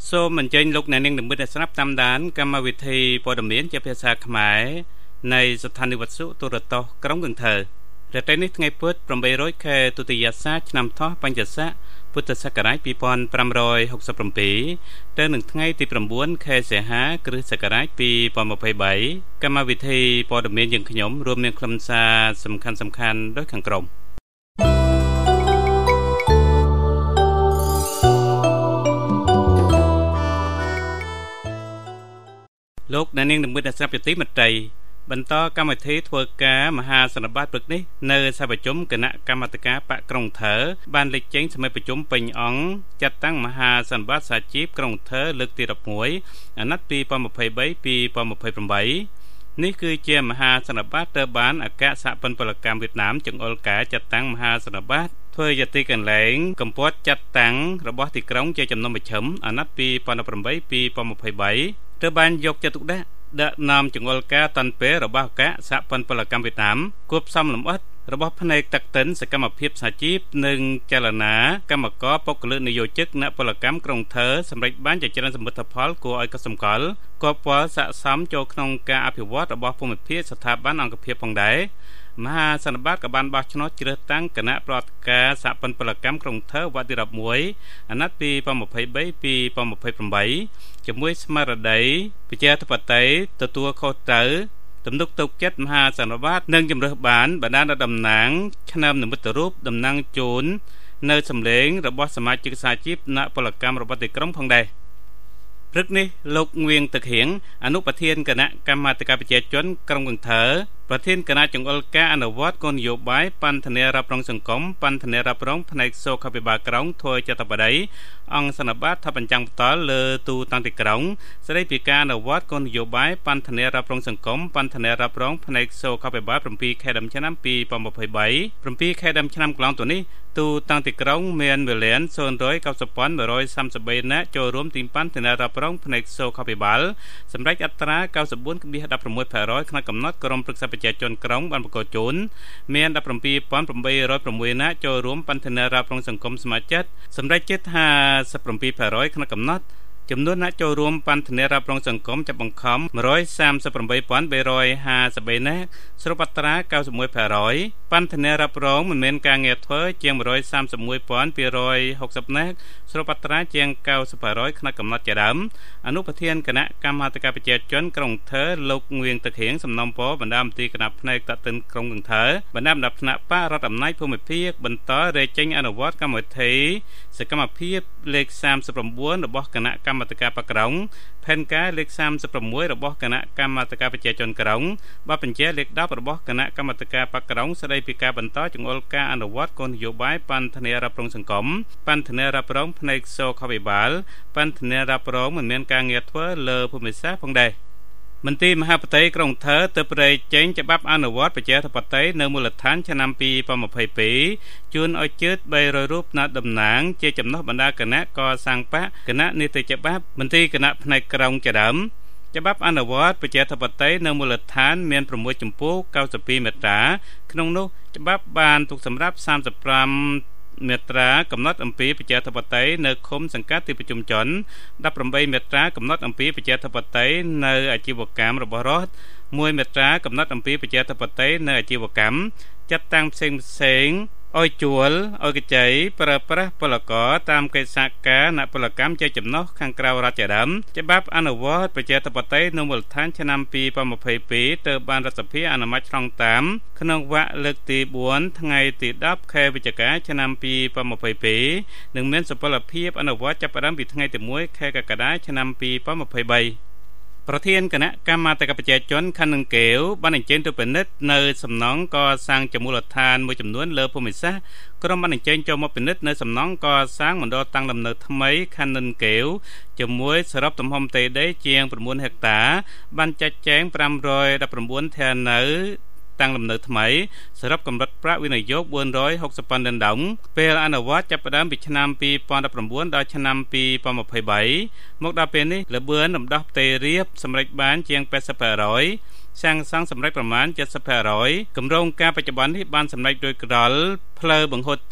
សូមអញ្ជើញលោកអ្នកនាងនឹងស្ដាប់តាមដានកម្មវិធីព័ត៌មានជាភាសាខ្មែរនៃស្ថានីយ៍វិទ្យុទូរទស្សន៍ក្រុងកន្ធើរថ្ងៃនេះថ្ងៃពុធ800ខែទុតិយស័កឆ្នាំថោះបញ្ញស័កពុទ្ធសករាជ2567ទៅនឹងថ្ងៃទី9ខែសីហាគ្រិស្តសករាជ2023កម្មវិធីព័ត៌មានយើងខ្ញុំរួមមានខ្លឹមសារសំខាន់ៗដូចខាងក្រោមលោកអ្នកនាងនឹងមើលស្រាប់ជាទីមេត្រីបន្តកម្មវិធីធ្វើការមហាសន្និបាតព្រឹកនេះនៅសភាប្រជុំគណៈកម្មាធិការបកក្រុងថើបានលេចចេញសមិទ្ធប្រជុំពេញអង្គចាត់តាំងមហាសន្និបាតសាជីពក្រុងថើលើកទី11អាណត្តិ2023-2028នេះគឺជាមហាសន្និបាតត្រូវបានអគ្គសហព័ន្ធពលកម្មវៀតណាមចង្អុលការចាត់តាំងមហាសន្និបាតធ្វើយតិកន្លែងកម្ពុជាចាត់តាំងរបស់ទីក្រុងជាចំណុំមជ្ឈិមអាណត្តិ2018-2023ត្រូវបានយកចិត្តទុកដាក់ដឹកនាំចង្អុលការតាន់ពេលរបស់អគ្គសហព័ន្ធពលកម្មវៀតណាមគួបផ្សំលម្អិតរបស់ផ្នែកតាក់ទិនសកម្មភាពសហជីពនិងចលនាកម្មករបុគ្គលិកនយោជិកអ្នកពលកម្មក្រុងថើសម្រេចបានជាច្រើនសមិទ្ធផលគួរឲ្យកត់សម្គាល់គបវល់ស័ក្តិសមចូលក្នុងការអភិវឌ្ឍរបស់ភូមិភាគស្ថាប័នអង្គភាពផងដែរមហាសន្និបាតក៏បានបោះឆ្នោតជ្រើសតាំងគណៈប្រតិការសហព័ន្ធពលកម្មក្រុងថើវត្តទី11អាណត្តិ2023-2028ជាមួយស្មារតីប្រជាធិបតេយ្យទទួលខុសត្រូវទំនុកទុកចិត្តមហាសន្និបាតនិងជំរើសបានបណ្ដាលដល់តំណាងឆ្នើមនិមិត្តរូបតំណាងជូននៅសម្លេងរបស់សមាជិកសហជីពអ្នកពលកម្មរបស់ទីក្រុងផងដែរព្រឹកនេះលោកងៀងទឹកហៀងអនុប្រធានគណៈកម្មាធិការប្រជាជនក្រុងកន្ធើប្រធានគណៈចង្អុលការអនុវត្តគោលនយោបាយបណ្ឌធានារ៉ាប់រងសង្គមបណ្ឌធានារ៉ាប់រងផ្នែកសុខាភិបាលក្រុងធ្វើចតុបតីអង្គសន្និបាតថាបញ្ចាំងផ្ទាល់លើទូតាំងទីក្រុងស្ដីពីការអនុវត្តគោលនយោបាយបណ្ឌធានារ៉ាប់រងសង្គមបណ្ឌធានារ៉ាប់រងផ្នែកសុខាភិបាល7ខែដើមឆ្នាំ2023 7ខែដើមឆ្នាំកន្លងទៅនេះទូតាំងទីក្រុងមាន1,090,133 នាក់ចូលរួមទីបណ្ឌធានារ៉ាប់រងផ្នែកសុខាភិបាលសម្រាប់អត្រា 94.16% ក្នុងកំណត់ក្រុមប្រឹក្សាប្រជាជនក្រុងបានប្រកបជូនមាន 17,806 នាក់ចូលរួមបណ្ឌធានារ៉ាប់រងសង្គមសមាជិកសម្រាប់ជិត 57% ក្នុងកំណត់ចំនួនអ្នកចូលរួមបណ្ឌធានារ៉ាប់រងសង្គមចាប់បង្ខំ 138,353 នាក់ស្របអត្រា 91% បណ្ឌធានារ៉ាប់រងមិនមានការងារធ្វើជាង 131,260 នាក់ស្របអត្រាជាង 90% ក្នុងកំណត់ជាដើមអនុប្រធានគណៈកម្មាធិការប្រជាជនក្រុងថើលោកងៀងទឹកហៀងសំណូមពរបណ្ដាមន្ត្រីគណៈផ្នែកតាក់ទិនក្រុងកន្ធើបណ្ដាំដាប់ថ្នាក់បករដ្ឋអំណាចភូមិភាគបន្តរែកចេញអនុវត្តកម្មវិធីសកម្មភាពលេខ39របស់គណៈកម្មាធិការបកក្រុងផែនការលេខ36របស់គណៈកម្មាធិការប្រជាជនក្រុងបទបញ្ជាលេខ10របស់គណៈកម្មាធិការបកក្រុងស្ដីពីការបន្តចង្អុលការអនុវត្តគោលនយោបាយបណ្ឌធានារ៉ាប់រងសង្គមបណ្ឌធានារ៉ាប់រងផ្នែកសុខាភិបាលបណ្ឌធានារ៉ាប់រងមិនមានការងារធ្វើលើភូមិសាស្ត្រផងដែរមន្ត្រីមហាផ្ទៃក្រុងថើទៅប្រែកចេញច្បាប់អនុវត្តប្រជាធិបតេយ្យនៅមូលដ្ឋានឆ្នាំ2022ជូនឲ្យជឿត300រូបណាត់តំណាងជាចំណុះបណ្ដាគណៈកសាងបកគណៈនីតិច្បាប់មន្ត្រីគណៈផ្នែកក្រុងជាដើមច្បាប់អនុវត្តប្រជាធិបតេយ្យនៅមូលដ្ឋានមាន6ជំពូក92មាត្រាក្នុងនោះច្បាប់បានទុកសម្រាប់35មាត្រាកំណត់អំពីប្រជាធិបតេយ្យនៅឃុំសង្កាត់ទីប្រជុំជន18មាត្រាកំណត់អំពីប្រជាធិបតេយ្យនៅអាជីវកម្មរបស់រដ្ឋ1មាត្រាកំណត់អំពីប្រជាធិបតេយ្យនៅអាជីវកម្មចាត់តាំងផ្សេងឲ្យជួលឲ្យកចៃប្រើប្រាស់ពលករតាមកិច្ចសហការអ្នកពលកម្មជាចំណុះខាងក្រៅរដ្ឋជាដើមច្បាប់អនុវត្តប្រជាធិបតេយ្យនៅមូលដ្ឋានឆ្នាំ2022ទៅបានរដ្ឋសភាអនុម័តឆ្លងតាមក្នុងវគ្គលើកទី4ថ្ងៃទី10ខែវិច្ឆិកាឆ្នាំ2022និងមានសុពលភាពអនុវត្តចាប់ផ្ដើមពីថ្ងៃទី1ខែកក្កដាឆ្នាំ2023ប្រធានគណៈកម្មាធិការប្រជាជនខណ្ឌនឹងកែវបានអញ្ជើញទៅពិនិត្យនៅសំណង់កសាងជាមូលដ្ឋានមួយចំនួនលើភូមិសាស្ត្រក្រុមបានអញ្ជើញចូលមកពិនិត្យនៅសំណង់កសាងមណ្ឌលតាំងលំនៅថ្មីខណ្ឌនឹងកែវជាមួយសរុបទំហំផ្ទៃដីជាង9ហិកតាបានចាត់ចែង519ធានៅតាំងលំនៅថ្មីសរុបកម្រិតប្រាក់វិនិយោគ460ប៉ាន់ដុល្លារពេលអនុវត្តចាប់ផ្ដើមពីឆ្នាំ2019ដល់ឆ្នាំ2023មកដល់ពេលនេះល្បឿនរំដោះផ្ទៃរាបសម្រេចបានជាង 80% សាងសង់សម្រេចប្រមាណ 70% គម្រោងការបច្ចុប្បន្ននេះបានសម្រេចដោយក្រលផ្លូវបង្ហូរទឹក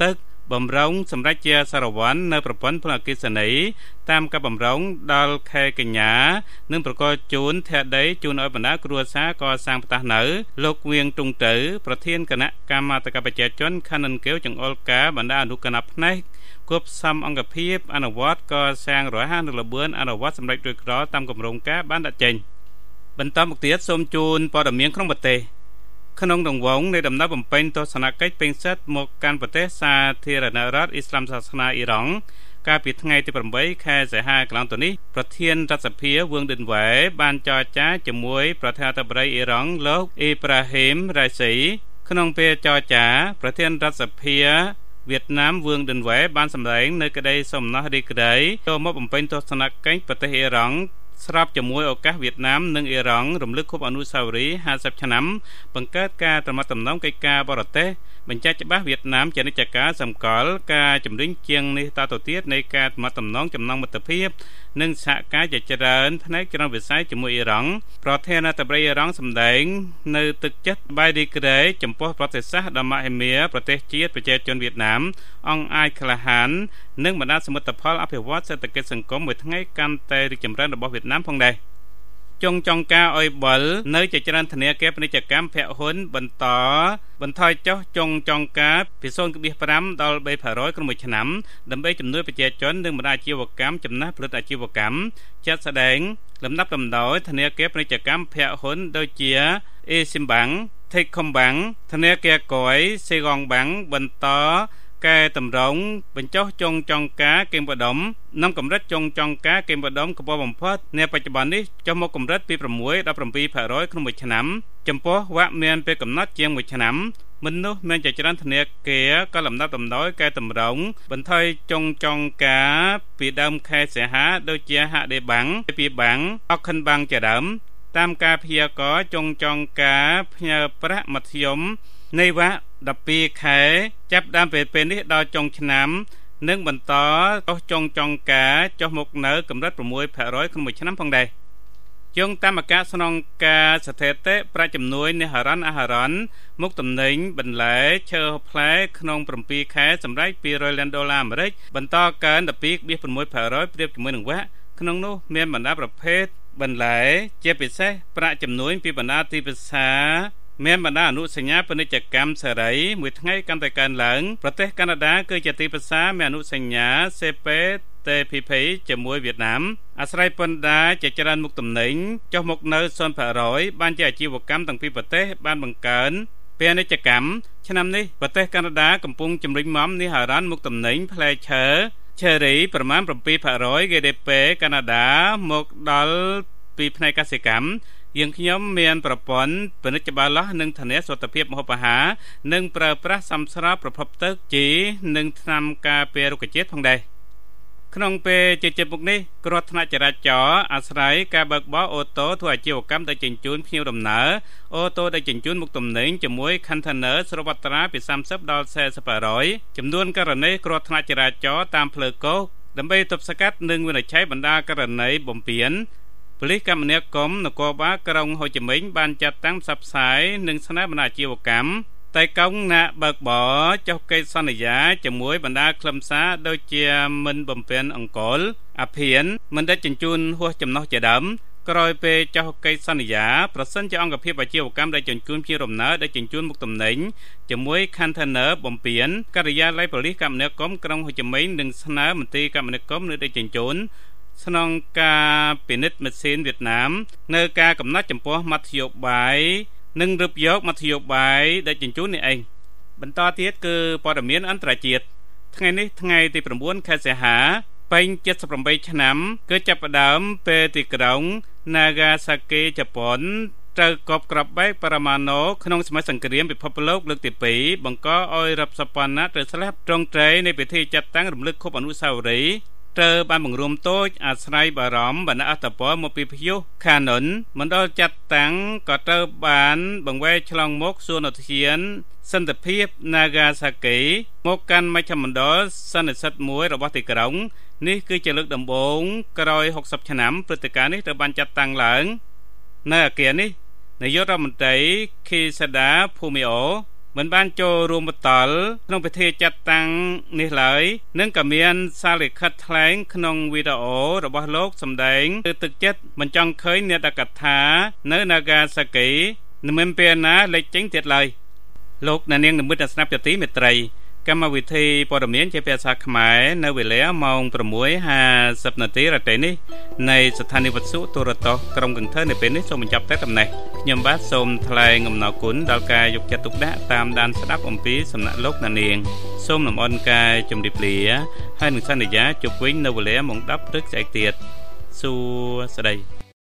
បំរុងសម្រាប់ជាសារវ័ននៅប្រព័ន្ធភ្លើងអគ្គិសនីតាមការបំរុងដល់ខេត្តកញ្ញានិងប្រកបជូនថេដីជូនឲ្យបណ្ដាគ្រួសារកសាងផ្ទះនៅលោកវៀងទុងទៅប្រធានគណៈកម្មាធិការប្រជាជនខណ្ឌនគិវចង្អុលការបណ្ដាអនុគណៈផ្នែកគប់សំអង្គភាពអនុវត្តកសាងរហ័សនិងលបឿនអនុវត្តសម្ដេចរួចរាល់តាមគម្រោងការបានដាក់ចេញបន្តមកទៀតសូមជូនព័ត៌មានក្នុងប្រទេសក្នុងរង្វង់នៃដំណើរបំពេញទស្សនកិច្ចពេញសិទ្ធមកកាន់ប្រទេសសាធារណរដ្ឋអ៊ីស្លាមសាសនាអ៊ីរ៉ង់កាលពីថ្ងៃទី8ខែសីហាកន្លងទៅនេះប្រធានរដ្ឋសភាវឿងឌិនវ៉ែបានចរចាជាមួយប្រធានាធិបតីអ៊ីរ៉ង់លោកអ៊ីប្រាហ៊ីមរ៉ៃស៊ីក្នុងពេលចរចាប្រធានរដ្ឋសភាវៀតណាមវឿងឌិនវ៉ែបានសម្ដែងនៅក្តីសំណោះរីក្តីចូលមកបំពេញទស្សនកិច្ចប្រទេសអ៊ីរ៉ង់ស្របជាមួយឱកាសវៀតណាមនិងអ៊ីរ៉ង់រំលឹកខួបអនុស្សាវរីយ៍50ឆ្នាំបង្កើតការទំនាក់ទំនងកិច្ចការបរទេសបញ្ជាក់ច្បាស់វៀតណាមជានិច្ចកាលសម្គាល់ការជំរុញជាងនេះតទៅទៀតនៃការទំនាក់ទំនងចំណងមិត្តភាពនិងសហការជាច្រើនផ្នែកច្រើនវិស័យជាមួយអ៊ីរ៉ង់ប្រធានាធិបតីអ៊ីរ៉ង់សម្ដែងនៅទឹកចិត្តបាយរីក្រែចំពោះប្រទេសសាសដ៏មហិមាប្រទេសជាតិប្រជាជនវៀតណាមអង្គអាចក្លាហាននិងបណ្ដាសមិទ្ធផលអភិវឌ្ឍសេដ្ឋកិច្ចសង្គមមួយថ្ងៃកាន់តែរីកចម្រើនរបស់វៀតណាមផងដែរចុងការអុយបុលនៅជាច្រើនធនាគារពាណិជ្ជកម្មភាគហ៊ុនបន្ថយចុះចុងការពី 0.5 ដល់ 3% ក្នុងមួយឆ្នាំដើម្បីជំនួយប្រជាជននិងបណ្ដាអាជីវកម្មចំណាស់ផលិតអាជីវកម្មចាត់ស្ដែងលំដាប់លំដោយធនាគារពាណិជ្ជកម្មភាគហ៊ុនដូចជា Eximbank, Techcombank ធនាគារកុយ Saigon-Bank បន្តកែតម្រង់បញ្ចុះចុងការគិមបដុំនិងកម្រិតចុងការគិមបដុំកម្ពស់បំផុតនៅបច្ចុប្បន្ននេះចុះមកកម្រិតពី 6 ដល់ 7% ក្នុងមួយឆ្នាំចំពោះវគ្គមានពេលកំណត់ជាងមួយឆ្នាំមនុស្សមានជាច្រើនធនាគារក៏លំដាប់លំដោយកែតម្រង់បន្ថយចុងការពីដើមខែសីហាដូចជា HD Bank, AP Bank, Auckland Bank ជាដើមតាមការព្យាករណ៍ចុងការផ្ញើប្រាក់មធ្យមនៃវគ្គ12ខែចាប់ដើមពេលនេះដល់ចុងឆ្នាំនិងបន្តចុះចុងការចុះមកនៅកម្រិត 6% ក្នុងមួយឆ្នាំផងដែរយោងតាមអាកាសស្នងការស្ថិតិប្រាក់ជំនួយនៃហរ៉ាន់អាហារ៉ាន់មុខទំនិញបន្លែឈើផ្លែក្នុង7ខែសម្រាប់$200 លានអាមេរិកបន្តកើន 12.6% ប្រៀបជាមួយនឹងវគ្គក្នុងនោះមានបណ្ដាប្រភេទបន្លែជាពិសេសប្រាក់ជំនួយពីបណ្ដាទីផ្សារមានបណ្ដាអនុសញ្ញាពាណិជ្ជកម្មសេរីមួយថ្ងៃកាន់តែកើនឡើងប្រទេសកាណាដាគឺជាទីផ្សារមានអនុសញ្ញា CPTPP ជាមួយវៀតណាមអាស្រ័យពន្ធដារជាច្រើនមុខទំនិញចុះមកនៅ 0% បានជាអាជីវកម្មទាំងពីរប្រទេសបានបង្កើនពាណិជ្ជកម្មឆ្នាំនេះប្រទេសកាណាដាកំពុងជំរុញមមនេះហរ៉ាន់មុខទំនិញផ្លែឈើ Cherry ប្រមាណ 7% GDP កាណាដាមកដល់ពីផ្នែកកសិកម្មយើងខ្ញុំមានប្រព័ន្ធពាណិជ្ជច្បាស់និងធានាសុខភាពម្ហូបអាហារនិងប្រើប្រាស់សម្ស្រាប់ប្រភពទឹកជីនិងថ្នាំការពាររុក្ខជាតិផងដែរក្នុងពេលជជែកមុខនេះគ្រោះថ្នាក់ចរាចរណ៍អាស្រ័យការបើកបរអូតូធ្វើអាជីវកម្មដឹកជញ្ជូនភ្ញៀវដំណើរអូតូដឹកជញ្ជូនមុខទំនិញជាមួយ container ស្របអត្រាពី 30 ដល់ 40% ចំនួនករណីគ្រោះថ្នាក់ចរាចរណ៍តាមផ្លូវគោកដើម្បីទប់ស្កាត់និងវិនិច្ឆ័យបណ្ដាករណីបំពានប៉ូលីសកម្មនាគមនគរបាលក្រុងហូជីមិញបានចាត់តាំងផ្សព្វផ្សាយនិងស្នើបណ្ដាអាជីវកម្មតែកោងណាបើកបរចុះកិច្ចសន្យាជាមួយបណ្ដាខ្លឹមសារដូចជាមិនបំពេញអង្គលអភិនមិនដឹកជញ្ជូនហួសចំណុះជាដើមក្រោយពេលចុះកិច្ចសន្យាប្រសិនជាអង្គភាពអាជីវកម្មដឹកជញ្ជូនជារំណើដឹកជញ្ជូនមុខទំនិញជាមួយ container បំពេញការិយាល័យប៉ូលីសកម្មនាគមក្រុងហូជីមិញនឹងស្នើមន្ត្រីកម្មនាគមនៅដឹកជញ្ជូនស្នងការពិនិត្យម៉ាស៊ីនវៀតណាមនៅការកំណត់ចំពោះមធ្យោបាយនិងរឹបយកមធ្យោបាយដឹកជញ្ជូននេះឯងបន្តទៀតគឺព័ត៌មានអន្តរជាតិថ្ងៃនេះថ្ងៃទី9ខែសីហាពេញ78ឆ្នាំគឺចាប់ផ្ដើមពេលទីក្រុង Nagasaki ជប៉ុនត្រូវកប់ក្របបែកបរមាណូក្នុងសម័យសង្គ្រាមពិភពលោកលើកទី2បង្កឲ្យរដ្ឋសភាត្រូវស្លាប់ត្រង់ត្រែងនៃពិធីចាត់តាំងរំលឹកខួបអនុស្សាវរីយ៍ត្រូវបានបង្រួមតូចអាស្រ័យបារម្ភបណ្ដាអត្តពលមកពីព្យុះ Khanon មណ្ឌលចាត់តាំងក៏ត្រូវបានបង្វែរឆ្លងមកសួនឧទ្យានសន្តិភាព Nagasaki មកកាន់មជ្ឈមណ្ឌលសន្និសីទមួយរបស់ទីក្រុងនេះគឺជាលើកដំបូងក្រោយ60ឆ្នាំព្រឹត្តិការណ៍នេះត្រូវបានចាត់តាំងឡើងនៅអគារនេះនាយករដ្ឋមន្ត្រី Kishida Fumio មិនបានចូលរួមបន្តក្នុងពិធីចាត់តាំងនេះឡើយនិងក៏មានសារលិខិតថ្លែងក្នុងវីដេអូរបស់លោកសម្ដែងគឺទឹកចិត្តមិនចង់ឃើញនេតកថានៅ Nagasaki មិនពេលណាលេចចេញទៀតឡើយលោកអ្នកនាងនិមិត្តស្នាប់ទីមេត្រីកម្មវិធីព័ត៌មានជាភាសាខ្មែរនៅវេលាម៉ោង 6:50 នាទីរាត្រីនេះនៃស្ថានីយ៍វិទ្យុទូរទស្សន៍ក្រុងកន្ទើនៅពេលនេះសូមបញ្ចប់តែប៉ុណ្ណេះខ្ញុំបាទសូមថ្លែងអំណរគុណដល់ការយកចិត្តទុកដាក់តាមដានស្ដាប់អំពីសំណាក់លោកអ្នកនាងសូមលំអរកាយជម្រាបលាហើយនឹងសន្យាជួបវិញនៅវេលាម៉ោង 10 ព្រឹកស្អែកទៀតសួស្តី